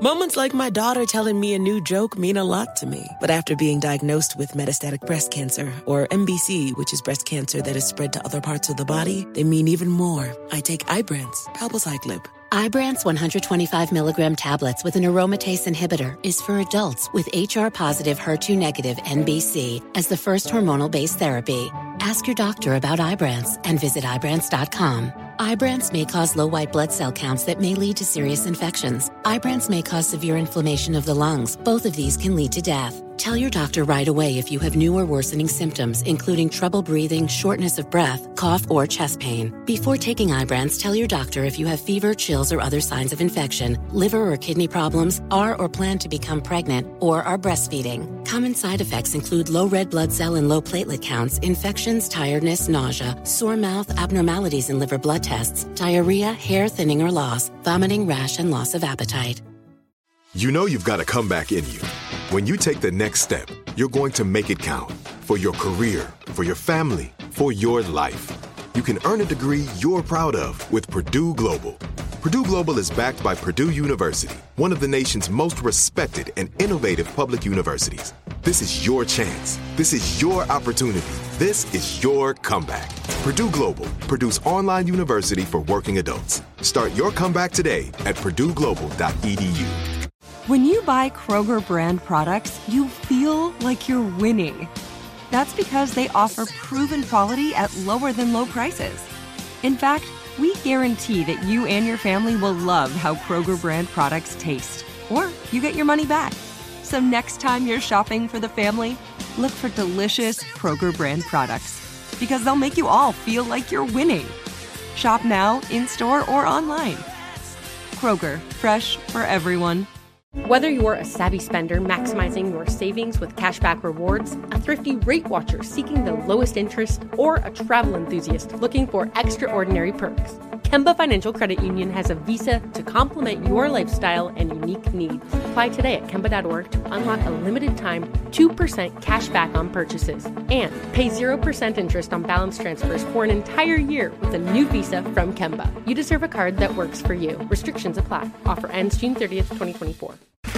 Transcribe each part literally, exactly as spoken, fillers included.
Moments like my daughter telling me a new joke mean a lot to me. But after being diagnosed with metastatic breast cancer, or M B C, which is breast cancer that is spread to other parts of the body, they mean even more. I take Ibrance, palbociclib. Ibrance one hundred twenty-five milligram tablets with an aromatase inhibitor is for adults with H R-positive, H E R two negative M B C as the first hormonal-based therapy. Ask your doctor about Ibrance and visit Ibrance dot com. Ibrance may cause low white blood cell counts that may lead to serious infections. Ibrance may cause severe inflammation of the lungs. Both of these can lead to death. Tell your doctor right away if you have new or worsening symptoms, including trouble breathing, shortness of breath, cough, or chest pain. Before taking Ibrance, tell your doctor if you have fever, chills, or other signs of infection, liver or kidney problems, are or plan to become pregnant, or are breastfeeding. Common side effects include low red blood cell and low platelet counts, infections, tiredness, nausea, sore mouth, abnormalities in liver blood tests, diarrhea, hair thinning or loss, vomiting, rash, and loss of appetite. You know you've got a comeback in you. When you take the next step, you're going to make it count. For your career, for your family, for your life. You can earn a degree you're proud of with Purdue Global. Purdue Global is backed by Purdue University, one of the nation's most respected and innovative public universities. This is your chance. This is your opportunity. This is your comeback. Purdue Global, Purdue's online university for working adults. Start your comeback today at purdue global dot e d u. When you buy Kroger brand products, you feel like you're winning. That's because they offer proven quality at lower than low prices. In fact, we guarantee that you and your family will love how Kroger brand products taste, or you get your money back. So next time you're shopping for the family, look for delicious Kroger brand products, because they'll make you all feel like you're winning. Shop now, in-store, or online. Kroger, fresh for everyone. Whether you're a savvy spender maximizing your savings with cashback rewards, a thrifty rate watcher seeking the lowest interest, or a travel enthusiast looking for extraordinary perks, Kemba Financial Credit Union has a visa to complement your lifestyle and unique needs. Apply today at Kemba dot org to unlock a limited time two percent cash back on purchases and pay zero percent interest on balance transfers for an entire year with a new visa from Kemba. You deserve a card that works for you. Restrictions apply. Offer ends June thirtieth, twenty twenty-four.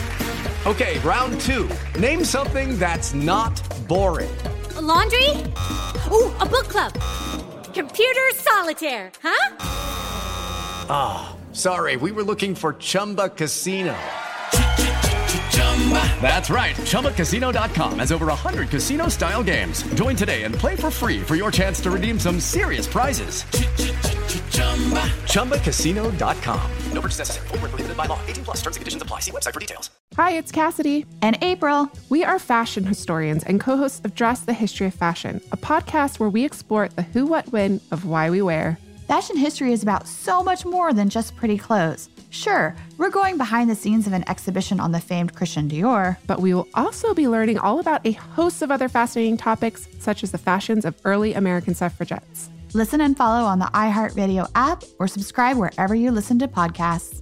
Okay, round two. Name something that's not boring. A laundry? Ooh, a book club. Computer solitaire, huh? Ah, oh, sorry, we were looking for Chumba Casino. That's right, Chumba Casino dot com has over one hundred casino-style games. Join today and play for free for your chance to redeem some serious prizes. Chumba Casino dot com. No purchase necessary. Void where prohibited by law. eighteen plus. Terms and conditions apply. See website for details. Hi, it's Cassidy. And April. We are fashion historians and co-hosts of Dress the History of Fashion, a podcast where we explore the who, what, when of why we wear. Fashion history is about so much more than just pretty clothes. Sure, we're going behind the scenes of an exhibition on the famed Christian Dior. But we will also be learning all about a host of other fascinating topics, such as the fashions of early American suffragettes. Listen and follow on the iHeartRadio app or subscribe wherever you listen to podcasts.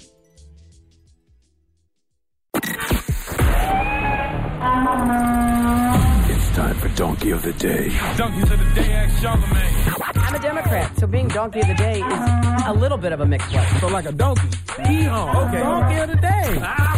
It's time for Donkey of the Day. Donkeys of the Day, ask Charlemagne. I'm a Democrat, so being Donkey of the Day is a little bit of a mixed one. So like a donkey. Yeehaw. Okay. Donkey of the Day.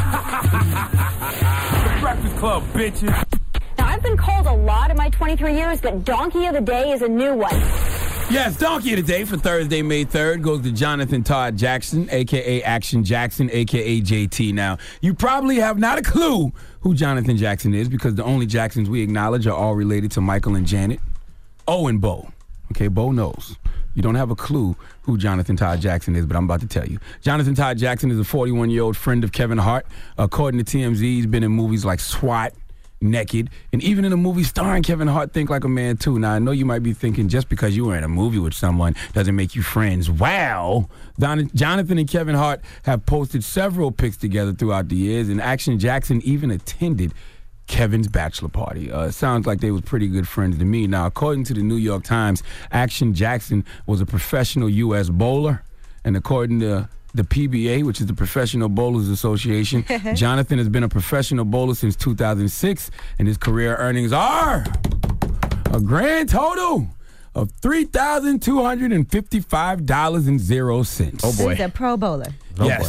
The Breakfast Club, bitches. Now, I've been called a lot in my twenty-three years, but Donkey of the Day is a new one. Yes, Donkey of the Day for Thursday, May third goes to Jonathan Todd Jackson, a k a. Action Jackson, a k a. J T. Now, you probably have not a clue who Jonathan Jackson is because the only Jacksons we acknowledge are all related to Michael and Janet. Oh, and Bo. Okay, Bo knows. You don't have a clue who Jonathan Todd Jackson is, but I'm about to tell you. Jonathan Todd Jackson is a forty-one-year-old friend of Kevin Hart. According to T M Z, he's been in movies like SWAT, Naked, and even in a movie starring Kevin Hart, Think Like a Man too. Now, I know you might be thinking just because you were in a movie with someone doesn't make you friends. Wow! Don- Jonathan and Kevin Hart have posted several pics together throughout the years, and Action Jackson even attended Kevin's bachelor party. Uh, sounds like they was pretty good friends to me. Now, according to the New York Times, Action Jackson was a professional U S bowler, and according to the P B A, which is the Professional Bowlers Association, Jonathan has been a professional bowler since two thousand six, and his career earnings are a grand total of three thousand two hundred fifty-five dollars and zero cents. Oh, boy. He's a pro bowler. Oh, yes. Boy.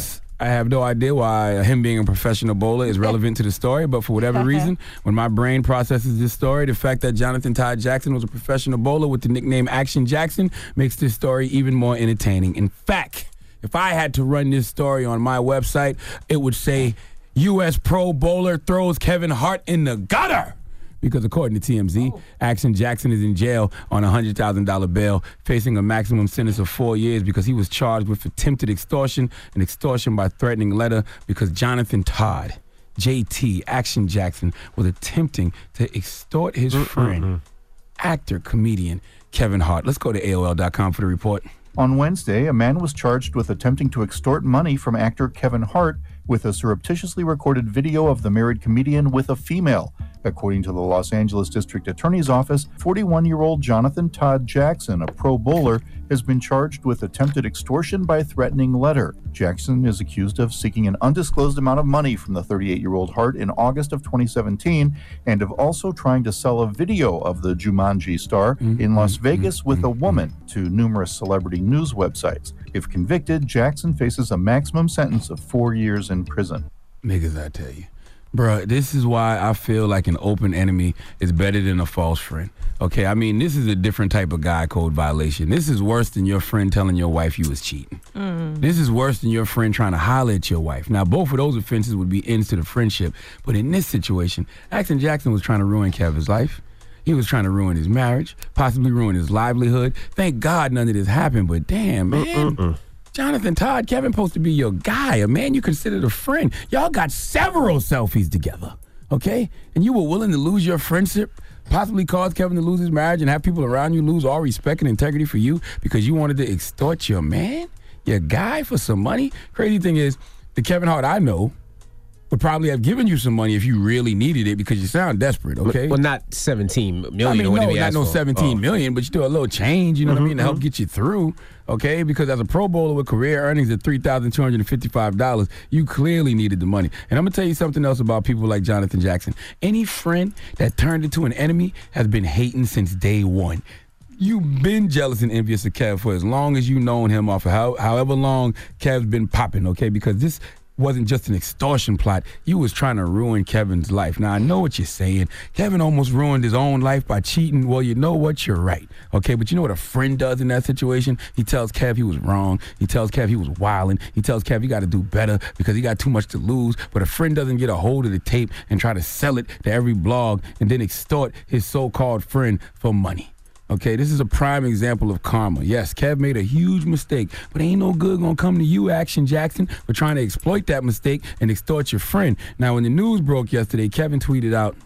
I have no idea why him being a professional bowler is relevant to the story, but for whatever reason, when my brain processes this story, the fact that Jonathan Todd Jackson was a professional bowler with the nickname Action Jackson makes this story even more entertaining. In fact, if I had to run this story on my website, it would say, U S Pro Bowler throws Kevin Hart in the gutter. Because according to T M Z, Action Jackson is in jail on a one hundred thousand dollars bail, facing a maximum sentence of four years because he was charged with attempted extortion and extortion by threatening letter because Jonathan Todd, J T, Action Jackson, was attempting to extort his mm-hmm. friend, actor, comedian Kevin Hart. Let's go to A O L dot com for the report. On Wednesday, a man was charged with attempting to extort money from actor Kevin Hart with a surreptitiously recorded video of the married comedian with a female. According to the Los Angeles District Attorney's Office, forty-one-year-old Jonathan Todd Jackson, a pro bowler, has been charged with attempted extortion by threatening letter. Jackson is accused of seeking an undisclosed amount of money from the thirty-eight-year-old Hart in August of twenty seventeen and of also trying to sell a video of the Jumanji star mm-hmm. in Las Vegas mm-hmm. with a woman to numerous celebrity news websites. If convicted, Jackson faces a maximum sentence of four years in prison. Niggas, I tell you. Bruh, this is why I feel like an open enemy is better than a false friend. Okay, I mean, this is a different type of guy code violation. This is worse than your friend telling your wife you was cheating. Mm. This is worse than your friend trying to holler at your wife. Now, both of those offenses would be ends to the friendship. But in this situation, Action Jackson was trying to ruin Kevin's life. He was trying to ruin his marriage, possibly ruin his livelihood. Thank God none of this happened, but damn, man. Uh-uh. Jonathan Todd, Kevin supposed to be your guy, a man you considered a friend. Y'all got several selfies together, okay? And you were willing to lose your friendship, possibly cause Kevin to lose his marriage and have people around you lose all respect and integrity for you because you wanted to extort your man, your guy, for some money? Crazy thing is, the Kevin Hart I know would probably have given you some money if you really needed it because you sound desperate, okay? Well, not seventeen million. I mean, or no, not no for. seventeen oh. million, but you do a little change, you know mm-hmm, what I mean, to help get you through, okay? Because as a pro bowler with career earnings of three thousand two hundred fifty-five dollars, you clearly needed the money. And I'm going to tell you something else about people like Jonathan Jackson. Any friend that turned into an enemy has been hating since day one. You've been jealous and envious of Kev for as long as you've known him, off of how, however long Kev's been popping, okay? Because this wasn't just an extortion plot. You was trying to ruin Kevin's life. Now, I know what you're saying. Kevin almost ruined his own life by cheating. Well, you know what? You're right. Okay, but you know what a friend does in that situation? He tells Kev he was wrong. He tells Kev he was wilding. He tells Kev he got to do better because he got too much to lose. But a friend doesn't get a hold of the tape and try to sell it to every blog and then extort his so-called friend for money. Okay, this is a prime example of karma. Yes, Kev made a huge mistake, but ain't no good gonna come to you, Action Jackson, for trying to exploit that mistake and extort your friend. Now, when the news broke yesterday, Kevin tweeted out,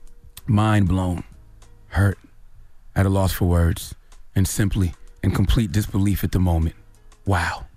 mind blown, hurt, at a loss for words, and simply in complete disbelief at the moment. Wow.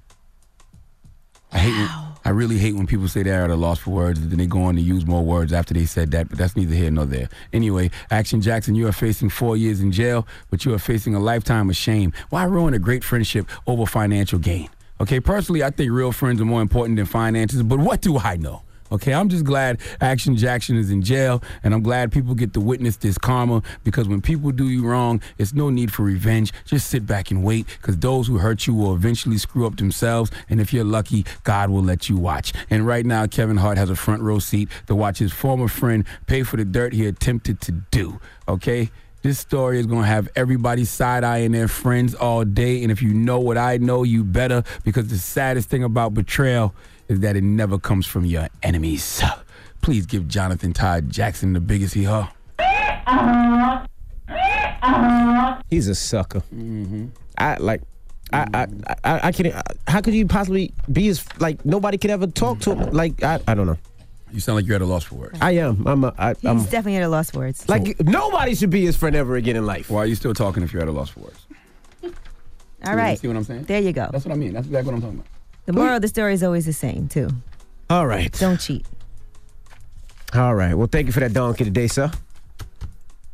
I hate when, I really hate when people say they're at a loss for words and then they go on to use more words after they said that, but that's neither here nor there. Anyway, Action Jackson, you are facing four years in jail, but you are facing a lifetime of shame. Why ruin a great friendship over financial gain? Okay, personally, I think real friends are more important than finances, but what do I know? Okay, I'm just glad Action Jackson is in jail, and I'm glad people get to witness this karma, because when people do you wrong, it's no need for revenge. Just sit back and wait, because those who hurt you will eventually screw up themselves, and if you're lucky, God will let you watch. And right now, Kevin Hart has a front row seat to watch his former friend pay for the dirt he attempted to do, okay? This story is going to have everybody side-eyeing their friends all day, and if you know what I know, you better, because the saddest thing about betrayal is that it never comes from your enemies. Please give Jonathan Todd Jackson the biggest hee-haw. He's a sucker. Mm-hmm. I like. I, I I I can't. How could you possibly be as like nobody could ever talk to him? Like I I don't know. You sound like you're at a loss for words. I am. I'm. A, I, He's I'm definitely at a loss for words. Like so, nobody should be his friend ever again in life. Why are you still talking if you're at a loss for words? All right. You see what I'm saying? There you go. That's what I mean. That's exactly what I'm talking about. The moral of the story is always the same, too. All right. Don't cheat. All right. Well, thank you for that donkey today, sir. Oh,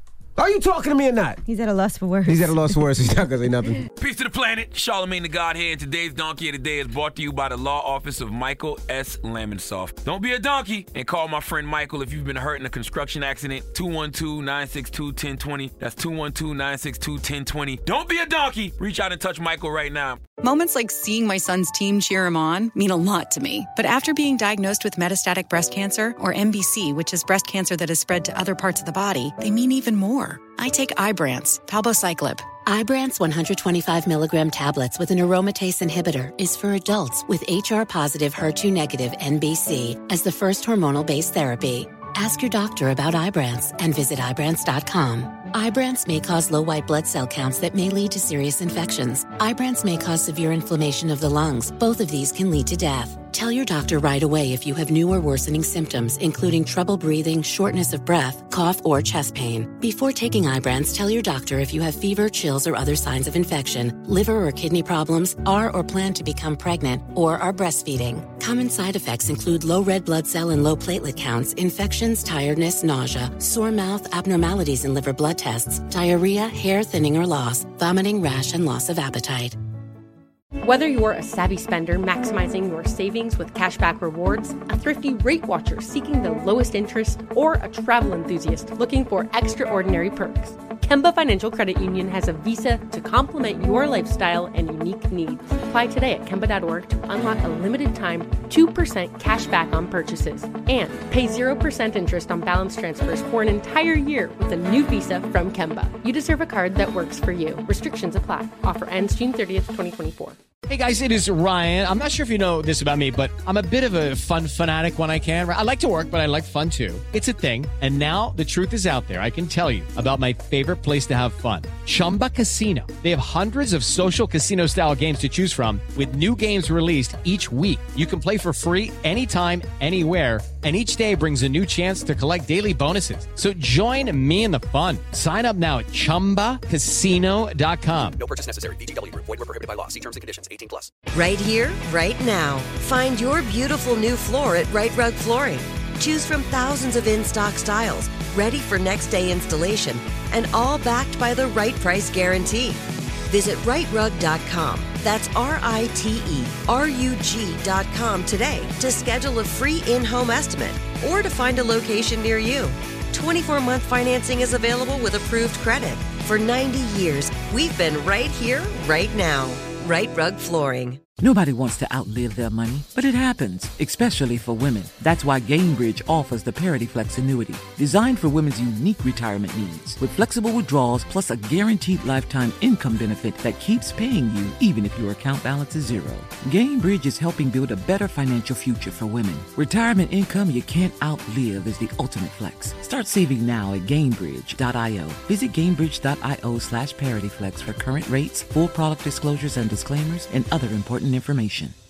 Are you talking to me or not? He's at a loss for words. He's at a loss for words. He's not going to say nothing. Peace to the planet. Charlamagne the God here, and today's Donkey of the Day is brought to you by the law office of Michael S. Lamonsoff. Don't be a donkey and call my friend Michael if you've been hurt in a construction accident. two one two, nine six two, one zero two zero. That's two one two, nine six two, one zero two zero. Don't be a donkey. Reach out and touch Michael right now. Moments like seeing my son's team cheer him on mean a lot to me. But after being diagnosed with metastatic breast cancer, or M B C, which is breast cancer that has spread to other parts of the body, they mean even more. I take Ibrance, palbociclib. Ibrance one hundred twenty-five milligram tablets with an aromatase inhibitor is for adults with H R-positive, H E R two negative N B C as the first hormonal-based therapy. Ask your doctor about Ibrance and visit Ibrance dot com. Ibrance may cause low white blood cell counts that may lead to serious infections. Ibrance may cause severe inflammation of the lungs. Both of these can lead to death. Tell your doctor right away if you have new or worsening symptoms, including trouble breathing, shortness of breath, cough, or chest pain. Before taking Ibrance, tell your doctor if you have fever, chills, or other signs of infection, liver or kidney problems, are or plan to become pregnant, or are breastfeeding. Common side effects include low red blood cell and low platelet counts, infections, tiredness, nausea, sore mouth, abnormalities in liver blood tests, diarrhea, hair thinning or loss, vomiting, rash, and loss of appetite. Whether you're a savvy spender maximizing your savings with cashback rewards, a thrifty rate watcher seeking the lowest interest, or a travel enthusiast looking for extraordinary perks, Kemba Financial Credit Union has a visa to complement your lifestyle and unique needs. Apply today at Kemba dot org to unlock a limited time two percent cash back on purchases and pay zero percent interest on balance transfers for an entire year with a new visa from Kemba. You deserve a card that works for you. Restrictions apply. Offer ends June thirtieth, twenty twenty-four. Hey guys, it is Ryan. I'm not sure if you know this about me, but I'm a bit of a fun fanatic when I can. I like to work, but I like fun too. It's a thing. And now the truth is out there. I can tell you about my favorite place to have fun. Chumba Casino. They have hundreds of social casino style games to choose from with new games released each week. You can play for free anytime, anywhere. And each day brings a new chance to collect daily bonuses. So join me in the fun. Sign up now at chumba casino dot com. No purchase necessary. V G W Group. Void where prohibited by law. See terms and conditions. eighteen plus. Right here, right now. Find your beautiful new floor at Right Rug Flooring. Choose from thousands of in-stock styles, ready for next day installation, and all backed by the right price guarantee. Visit right rug dot com. That's R I T E R U G dot com today to schedule a free in-home estimate or to find a location near you. twenty-four month financing is available with approved credit. For ninety years, we've been right here, right now. Right Rug Flooring. Nobody wants to outlive their money, but it happens, especially for women. That's why Gainbridge offers the Parity Flex annuity, designed for women's unique retirement needs, with flexible withdrawals plus a guaranteed lifetime income benefit that keeps paying you even if your account balance is zero. Gainbridge is helping build a better financial future for women. Retirement income you can't outlive is the ultimate flex. Start saving now at Gainbridge dot io. Visit Gainbridge dot io slash ParityFlex for current rates, full product disclosures and disclaimers, and other important information.